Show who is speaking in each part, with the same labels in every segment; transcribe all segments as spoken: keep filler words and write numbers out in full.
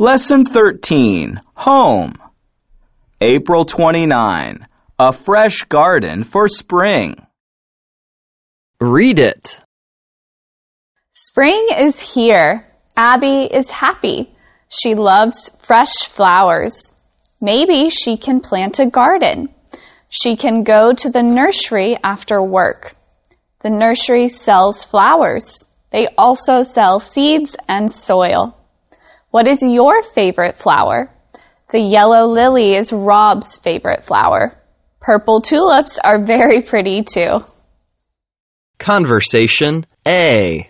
Speaker 1: Lesson thirteen, Home. April twenty-ninth, A fresh garden for spring.
Speaker 2: Read it.
Speaker 3: Spring is here. Abby is happy. She loves fresh flowers. Maybe she can plant a garden. She can go to the nursery after work. The nursery sells flowers. They also sell seeds and soil. What is your favorite flower? The yellow lily is Rob's favorite flower. Purple tulips are very pretty too.
Speaker 2: Conversation A.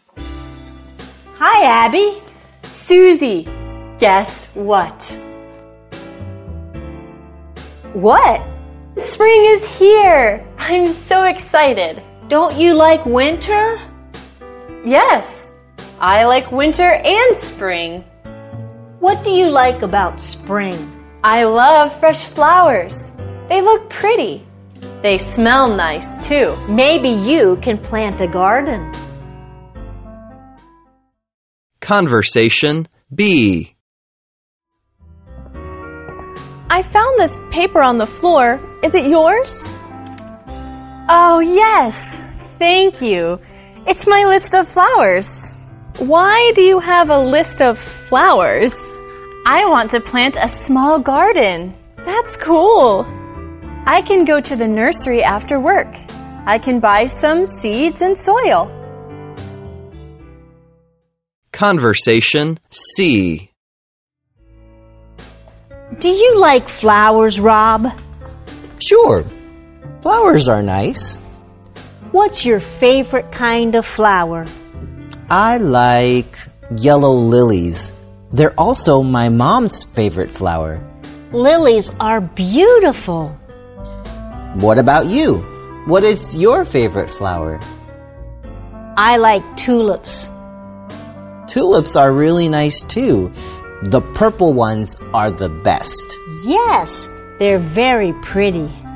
Speaker 4: Hi, Abby. Susie. Guess what? What? Spring is here. I'm so excited. Don't you like winter? Yes, I like winter and spring.
Speaker 5: What do you like about spring?
Speaker 4: I love fresh flowers. They look pretty. They smell nice too.
Speaker 5: Maybe you can plant a garden.
Speaker 2: Conversation B.
Speaker 6: I found this paper on the floor. Is it yours?
Speaker 4: Oh, yes. Thank you. It's my list of flowers.
Speaker 6: Why do you have a list of flowers?
Speaker 4: I want to plant a small garden.
Speaker 6: That's cool.
Speaker 4: I can go to the nursery after work. I can buy some seeds and soil.
Speaker 2: Conversation C.
Speaker 5: Do you like flowers, Rob?
Speaker 7: Sure. Flowers are nice.
Speaker 5: What's your favorite kind of flower?
Speaker 7: I like yellow lilies. They're also my mom's favorite flower.
Speaker 5: Lilies are beautiful.
Speaker 7: What about you? What is your favorite flower?
Speaker 5: I like tulips.
Speaker 7: Tulips are really nice too. The purple ones are the best.
Speaker 5: Yes, they're very pretty.